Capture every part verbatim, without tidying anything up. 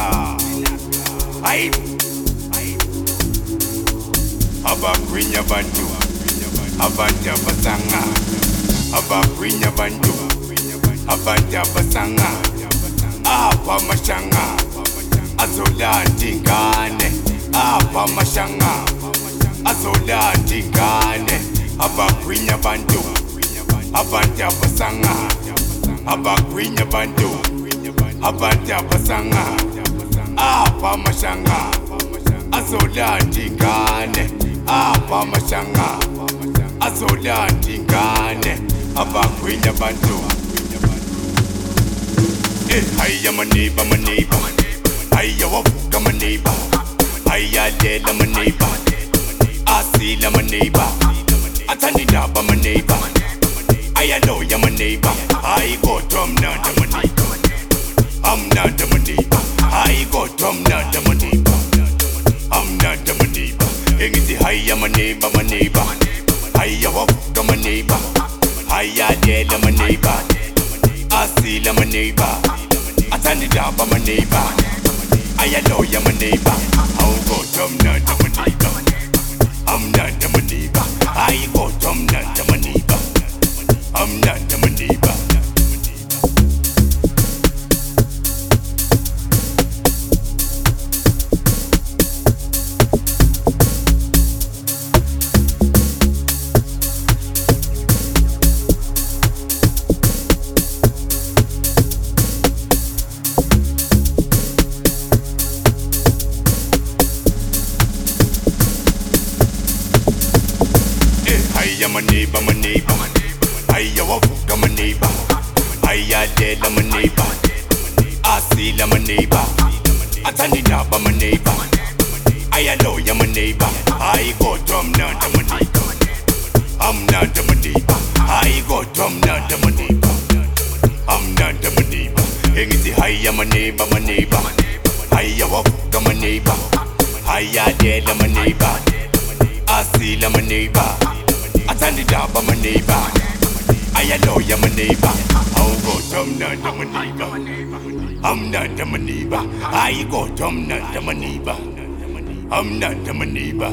Ay, abakwinya bantu, abanja basanga, abakwinya bantu, abanja basanga, apa mashanga, azola tingane, apa mashanga, azola tingane, abakwinya bantu, abanja basanga, abakwinya bantu, abanja basanga, apa mashanga, azola tingane, apa mashanga, azola tingane, abakwinya bantu. Eh, hiya my neighbor, my neighbor, hiya wavuka my neighbor, hiya lela my neighbor, asila my neighbor, atanidaba my neighbor, hiya loya my neighbor, I go drum nanda my neighbor, I'm nanda my neighbor, I go drum nanda my neighbor, I'm nanda my neighbor, engiti hiya my neighbor, my neighbor, hiya wavuka my neighbor, hiya lela my neighbor, asila my neighbor, atanidaba my neighbor, hiya loya my neighbor, I go drum nanda my neighbor, I'm nanda my neighbor, I go drum nanda my neighbor, I'm nanda my neighbor. Hiya my neighbor, my neighbor, hiya wavuka my neighbor, hiya lela my neighbor, asila my neighbor, atanidaba my neighbor, hiya loya my neighbor, I go drum nanda my neighbor, I'm nanda my neighbor, I go drum nanda my neighbor, I'm nanda my neighbor, engiti hiya my neighbor, my neighbor, hiya wavuka my neighbor, hiya lela my neighbor, asila my neighbor, atanidaba my neighbor, hiya loya my neighbor, I go drum nanda my neighbor, I'm nanda my neighbor, I go drum nanda my neighbor, I'm nanda my neighbor.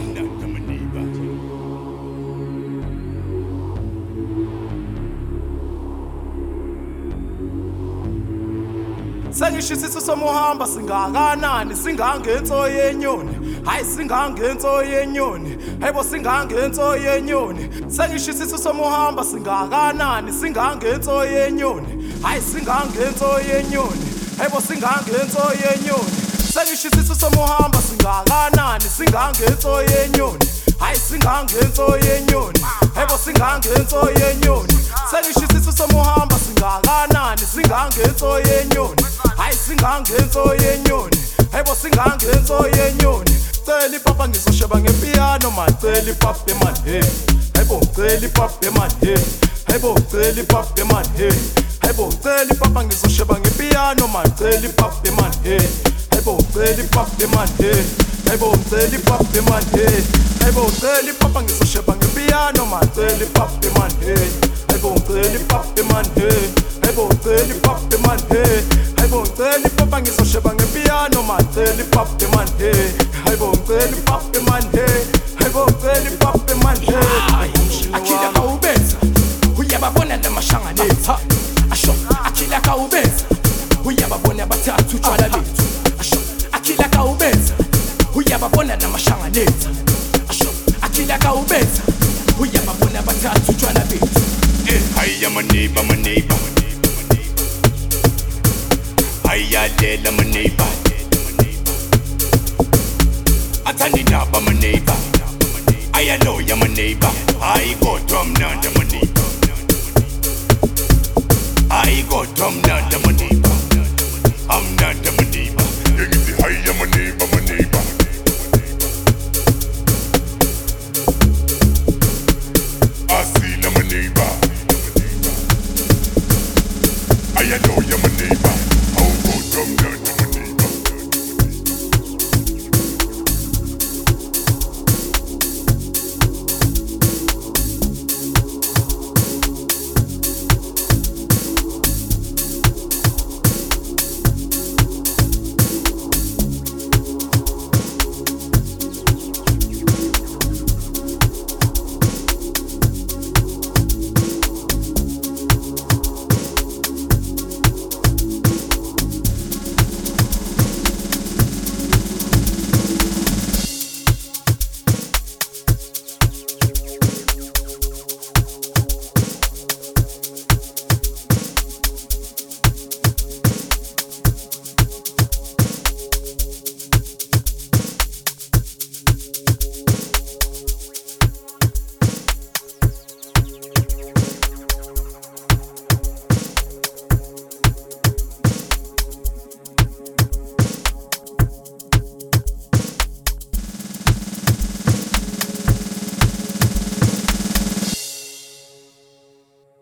Sengishisiso somuhamba singakanani singangenso yenyoni hayi singangenso yenyoni hayibo singangenso yenyoni Sengishisiso somuhamba singakanani singangenso yenyoni hayi singangenso yenyoni hayibo singangenso yenyoni Sengishisiso somuhamba singakanani singangenso yenyoni hayi singangenso yenyoni hayibo singangenso yenyoni Sengishisiso somuhamba singakanani singangenso yenyoni hayi singangenso yenyoni hayibo singangenso yenyoni Celi papa ngizosheba ngepiano man celi papa man hey hayibo celi papa man hey hayibo celi papa man hey hayibo celi papa ngizosheba ngepiano man celi papa man hey hayibo celi papa man hey hayibo celi papa man hey hayibo celi papa ngizosheba ngepiano man celi papa man hey hayibo celi papa man hey hayibo celi papa man hey hayibo celi papa ngizosheba ngepiano man celi papa man hey hayibo celi papa man hey hayibo celi papa man hey akila kaubenza uyababona namashangane asho akila kaubenza uyababona bathathu tshwala lethu asho akila kaubenza uyababona namashangane asho akila kaubenza uyababona bathathu tshwala lethu eh hiya my neighbor, my neighbor, hiya lela my neighbor,